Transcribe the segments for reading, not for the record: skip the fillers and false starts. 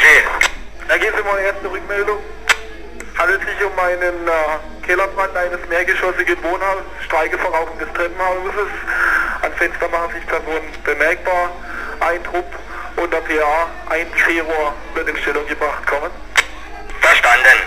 Sie. Da geben Sie mal erste Rückmeldung. Handelt sich um einen Kellerbrand eines mehrgeschossigen Wohnhauses, Streikeverrauchung des Treppenhauses. An Fenster machen sich Personen bemerkbar. Ein Trupp und der PA, ein C-Rohr wird in Stellung gebracht. Kommen. Verstanden.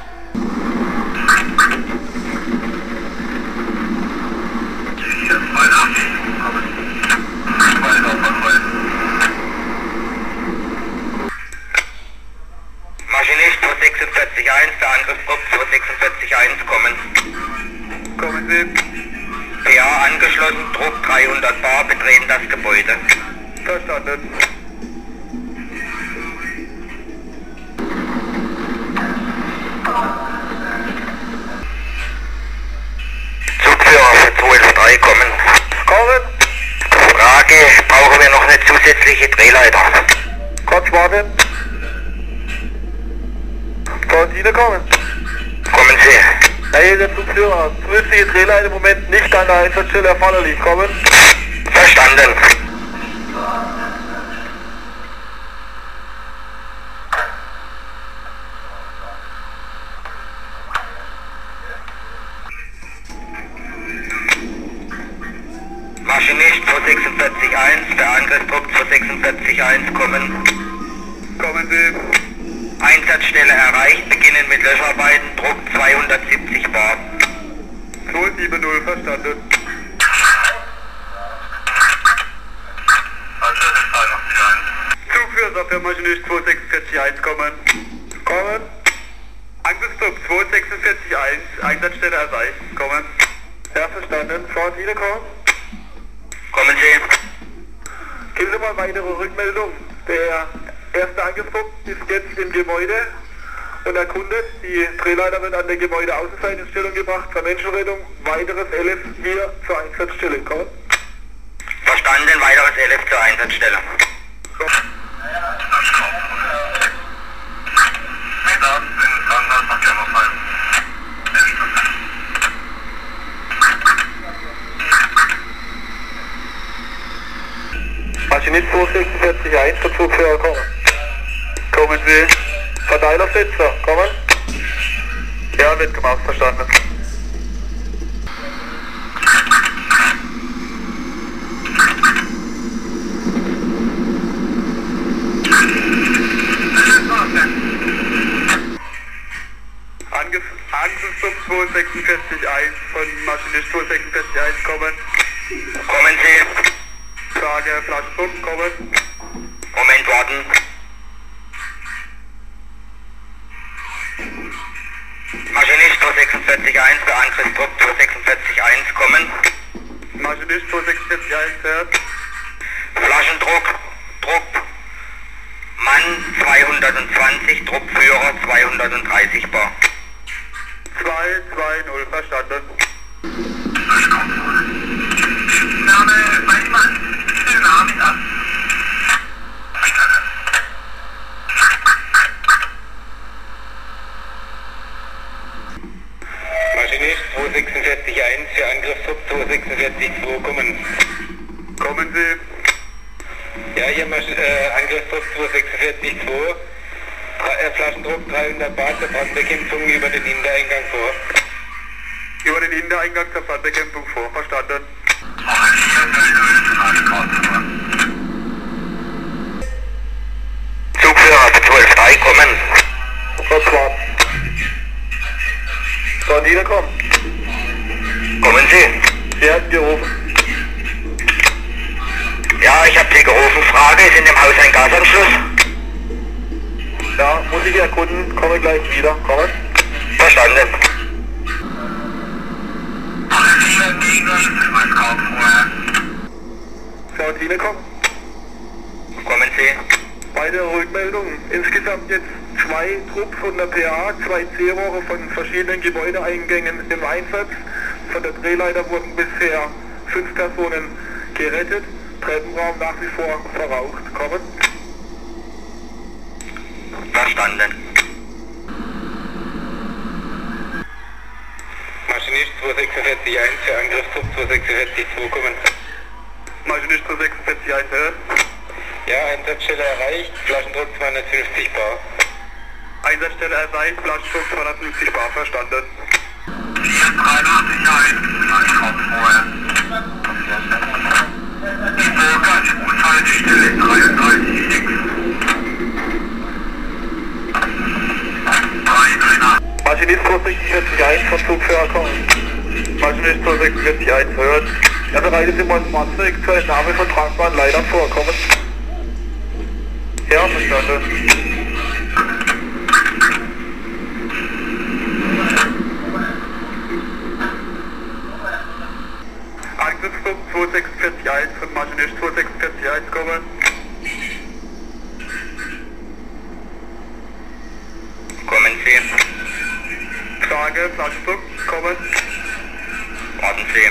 Maschinist 246.1, der Angriffsgruppe 246.1 kommen. Kommen Sie. PA angeschlossen, Druck 300 Bar, betreten das Gebäude. Verstanden. Zugführer für 213 kommen. Kommen. Frage, brauchen wir noch eine zusätzliche Drehleiter? Kurz warten. Kantine kommen. Kommen Sie. Hey, der Zugführer, zusätzliche Drehleiter im Moment nicht an der Einsatzstelle erforderlich. Kommen. Verstanden. Maschinist 246.1, der Angriffsdruck 246.1 kommen. Kommen Sie. Einsatzstelle erreicht, beginnen mit Löscharbeiten, Druck 270 Bar. 270, verstanden. Zugführer für Maschinist 246.1 kommen. Kommen. Angriffsdruck 246.1, Einsatzstelle erreicht. Kommen. Ja, verstanden. Kantine kommen. Kommen Sie. Geben Sie mal weitere Rückmeldung. Der erste Angriffsdruck ist jetzt im Gebäude und erkundet. Die Drehleiter wird an der Gebäudeaußenseite in Stellung gebracht zur Menschenrettung. Weiteres LF hier zur Einsatzstelle. Kommen. Verstanden, weiteres LF zur Einsatzstelle. Maschinist 246.1, der Zugführer kommen. Kommen Sie. Verteilersetzer, kommen. Ja, wird gemacht, verstanden. Angriffsdruck 246.1 von Maschinist 246.1 kommen. Kommen Sie. Frage Flaschendruck kommen. Moment warten. Maschinist 246.1, der Angriffsdruck 246.1 kommen. Maschinist 246.1 hört. Flaschendruck, Druck, Mann 220, Druckführer 230 Bar. 220, verstanden. Name, mein Mann, bitte Namen ab. Maschinist 246.1 für Angriffsdruck 246.2 kommen. Kommen Sie. Ja, hier Angriffsdruck 246.2. Flaschendruck 300 Bar zur Brandbekämpfung über den Hintereingang vor. Über den Hintereingang zur Brandbekämpfung vor, verstanden. Zugführer für 12.3 kommen. Kurz warten. Kantine kommen. Kommen Sie. Sie hat gerufen. Ja, ich habe Sie gerufen. Frage, ist in dem Haus ein Gasanschluss? Ja, muss ich erkunden, komme gleich wieder. Kommen. Verstanden. Kantine kommen. Kommen Sie. Weitere Rückmeldungen. Insgesamt jetzt 2 Trupps von der PA, 2 C-Rohre von verschiedenen Gebäudeeingängen im Einsatz. Von der Drehleiter wurden bisher 5 Personen gerettet. Treppenraum nach wie vor verraucht. Kommen. Verstanden. Maschinist 246.1 für Angriffstrupp 246.2 kommen. Maschinist 246.1 hört. Ja, Einsatzstelle erreicht, Flaschendruck 250 bar. Einsatzstelle erreicht, Flaschendruck 250 bar, verstanden. 483 ein, Anschraub vorher. Burgert, Haltestelle 33,6. 338. Maschinist 246.1 von Zugführer kommen. Maschinist 246.1 hört. Er bereitet immer ein Fahrzeug zur Entnahme von tragbaren Leitern vorkommen. Ja, verstanden. Angriffsflug 246.1 von Maschinist 246.1 kommen. Kommen Sie. Frage, Flaschendruck, kommen. Warten Sie.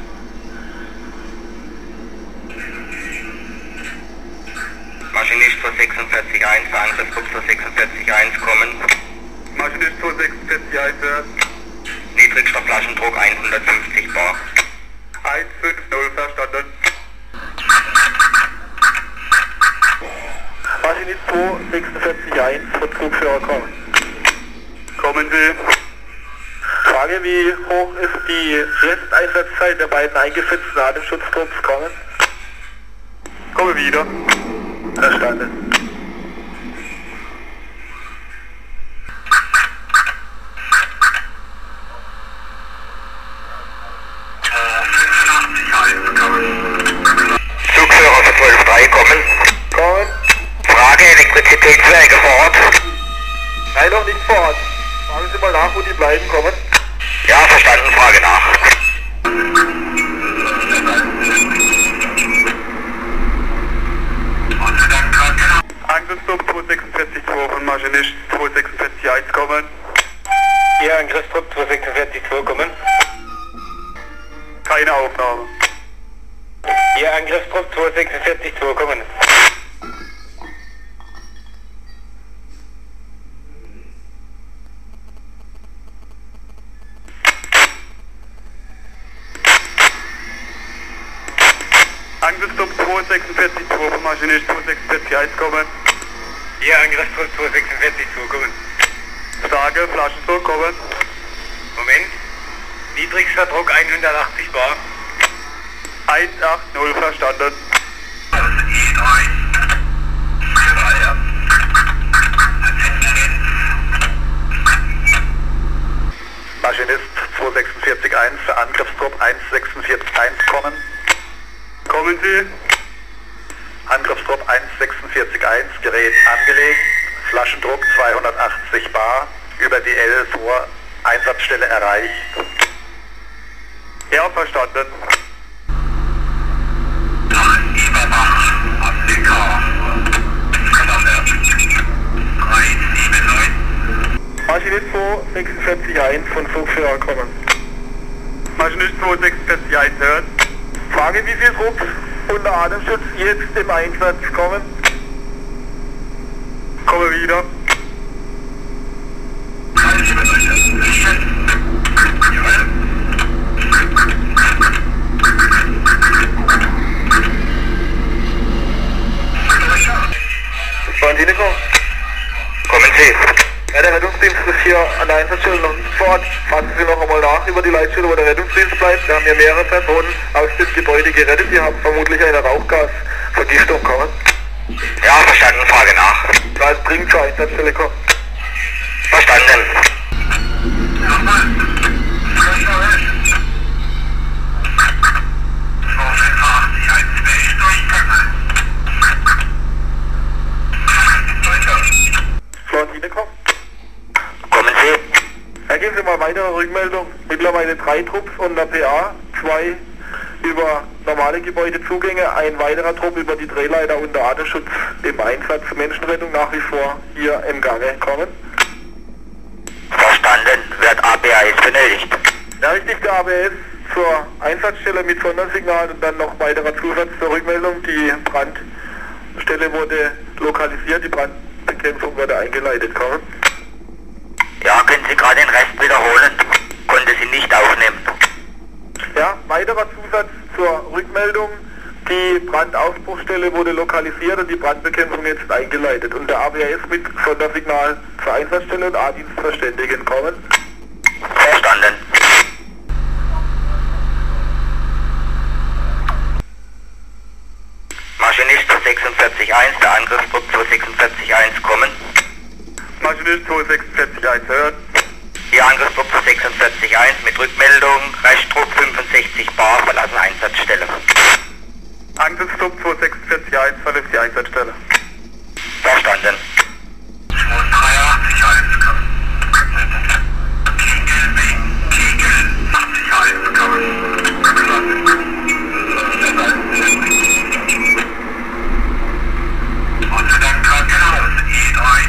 Maschinist 246.1, Angriffsdruck 246.1 kommen. Maschinist 246.1 hört. Niedrigster Flaschendruck 150 bar. 150 verstanden. Maschinist 246.1 von Zugführer kommen. Kommen Sie. Frage, wie hoch ist die Resteinsatzzeit der beiden eingesetzten Atemschutztrupps kommen? Komme wieder. Verstanden. Zugführer für 12.3 kommen. Kommen. Frage, Elektrizitätswerke vor Ort. Nein, noch nicht vor Ort. Fragen Sie mal nach, wo die bleiben kommen. Ja, verstanden, Frage nach. Angriffsdruck 246.2 von Maschinist 246.1 kommen. Hier, Angriffsdruck 246.2 kommen. Keine Aufnahme. Hier, Angriffsdruck 246.2 kommen. Angriffsdruck 246.2 von Maschinist 246.1 kommen. Hier, Angriffsdruck 246.2 kommen. Sage, Flaschendruck kommen. Moment. Niedrigster Druck 180 bar. 180 verstanden. Maschinist 246.1, Angriffstrupp 146.1 kommen. Kommen Sie. Angriffstrupp 146.1, Gerät angelegt, Flaschendruck 280 bar, über die L vor Einsatzstelle erreicht. Ja, verstanden. Maschinist 246.1 von Zugführer kommen. Maschinist 246.1 hört. Frage, wie viel Trupps unter Atemschutz jetzt im Einsatz kommen? Komme wieder. Wollen Sie nicht kommen? Kommen Sie. Ja, der Rettungsdienst ist hier an der Einsatzstelle noch nicht vor Ort. Fassen Sie noch einmal nach über die Leitstelle, wo der Rettungsdienst bleibt. Wir haben hier mehrere Personen aus dem Gebäude gerettet. Die haben vermutlich eine Rauchgasvergiftung kommen. Ja, verstanden, Frage nach. Da ist dringend zur Einsatzstelle kommen. Verstanden. Florentine kommen. Kommen Sie. Da geben Sie mal weitere Rückmeldung. Mittlerweile 3 Trupps unter PA, 2 über normale Gebäudezugänge, ein weiterer Trupp über die Drehleiter unter Atemschutz im Einsatz. Menschenrettung nach wie vor hier im Gange kommen. Verstanden. Wird ABS benötigt. Ja, richtig, der ABS zur Einsatzstelle mit Sondersignal und dann noch weiterer Zusatz zur Rückmeldung. Die Brandstelle wurde lokalisiert, die Brandbekämpfung wurde eingeleitet. Kommen. Ja, können Sie gerade den Rest wiederholen? Konnte Sie nicht aufnehmen. Ja, weiterer Zusatz zur Rückmeldung. Die Brandausbruchstelle wurde lokalisiert und die Brandbekämpfung jetzt eingeleitet. Und der AWS mit Sondersignal zur Einsatzstelle und A-Dienst verständigen kommen. Verstanden. Maschinist 246.1, der Angriffsdruck 246.1 kommen. Maschinist 246.1 hören. Hier Angriffsdruck 246.1 mit Rückmeldung, Restdruck 65 bar, verlassen Einsatzstelle. Angriffsdruck 246.1 verlässt die Einsatzstelle. Verstanden. 283 Einsatzstelle. Kegel 80 Einsatzstelle. Und dann Krankenhaus E3.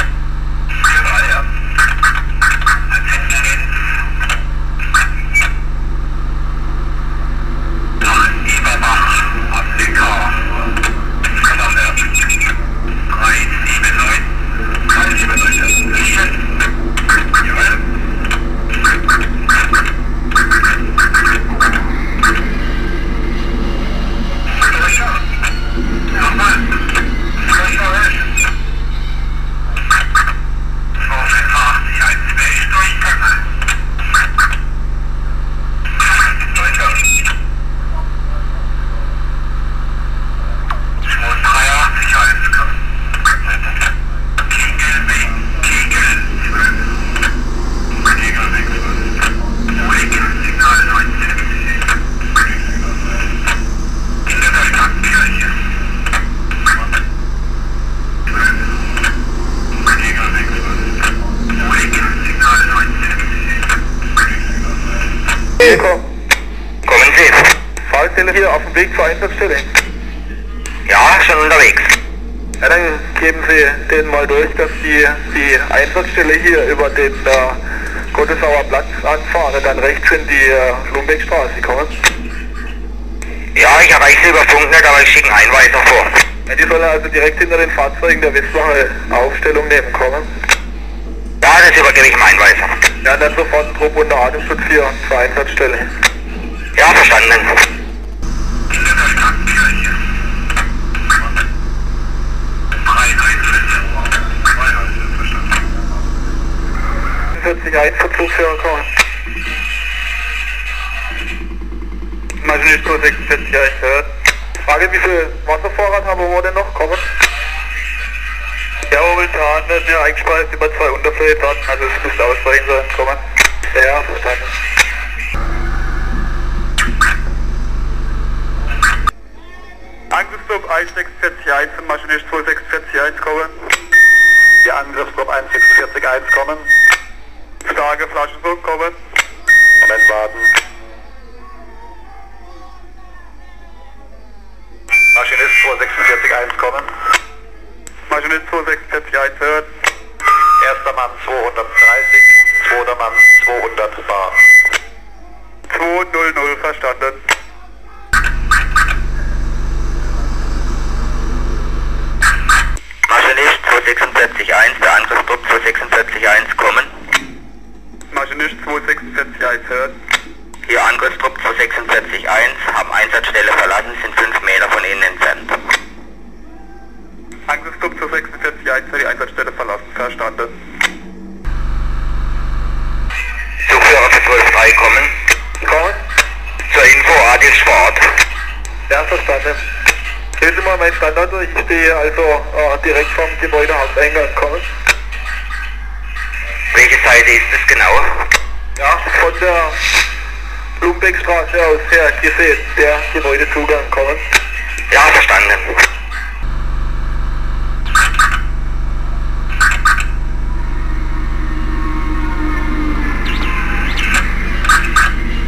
Kommen Sie. Fahrstelle hier auf dem Weg zur Einsatzstelle. Ja, schon unterwegs. Ja, dann geben Sie denen mal durch, dass die Einsatzstelle hier über den Gottesauer Platz anfahren, dann rechts in die Lumbeckstraße kommen. Ja, ich erreiche Sie über Funk nicht, aber ich schicke einen Einweiser vor. Ja, die sollen also direkt hinter den Fahrzeugen der Westwache Aufstellung nehmen kommen. Ja, das übergebe ich dem Einweiser. Ja, dann sofort ein Trupp unter Atemschutz hier zur Einsatzstelle. Ja, verstanden. 41 Verzugsführer kommen. Maschinist 246 hört. Frage, wie viel Wasservorrat haben wir denn noch kommen? Ja, momentan werden wir eingespeist über 2 Unterflächen, also es müsste ausreichend sein, kommen. Ja, verstanden. Angriffsgruppe 146.1 und Maschinist 246.1 kommen. Ja, Angriffsgruppe 146.1 kommen. Starke Flaschendruck kommen. Moment warten. Maschinist 246.1 kommen. Maschinist 246.1 hört. Erster Mann 230, zweiter Mann 200 bar. 200 verstanden. Maschinist 246.1, der Angriffsdruck 246.1 kommen. Maschinist 246.1 hört. Hier Angriffsdruck 246.1, haben Einsatzstelle verlassen, sind 5 Meter von Ihnen entfernt. Angriffsdruck 246.1 für die Einsatzstelle verlassen, verstanden. Zugführer für 12.3 kommen. Kommen? Zur Info, Adis Sport. Ja, verstanden. Gehen Sie mal meinen Standort durch, ich stehe also direkt vom Gebäudehaupteingang kommen. Welche Seite ist es genau? Ja, von der Lumbeckstraße aus her gesehen, der Gebäudezugang kommen. Ja, verstanden.